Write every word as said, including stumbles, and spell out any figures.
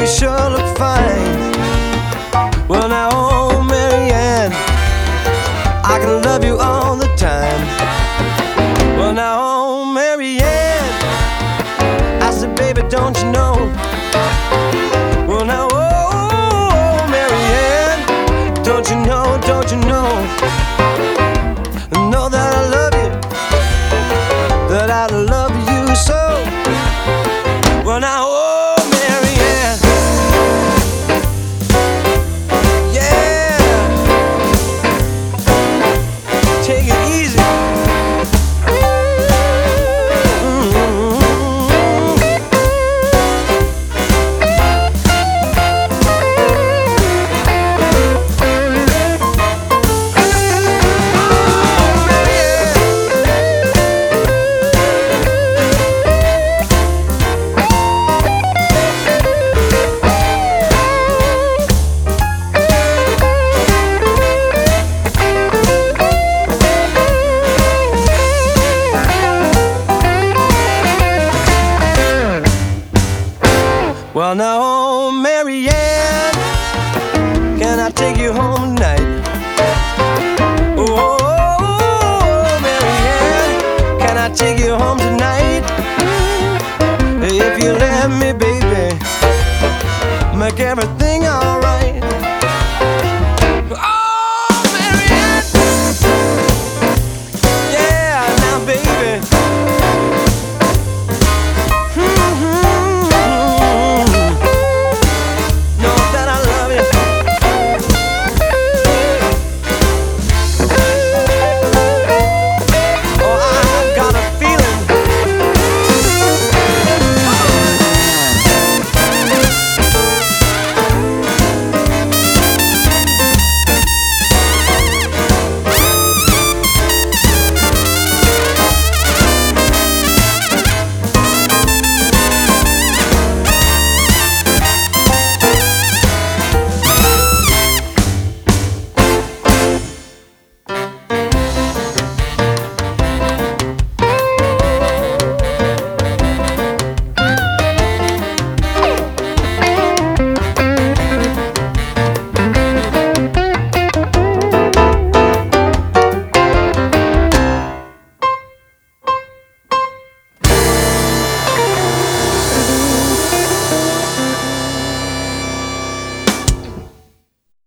sure look fine. Well now, oh Marianne, I can love you all the time. Well now, oh Marianne, I said, baby, don't you know? Well now, oh Marianne, don't you know, don't you know? Know that I love you, that I love you so. Well now, oh Marianne, yeah, take it easy. Well now, oh Marianne, can I take you home tonight? Oh, oh, Marianne, can I take you home tonight? If you let me, baby, make everything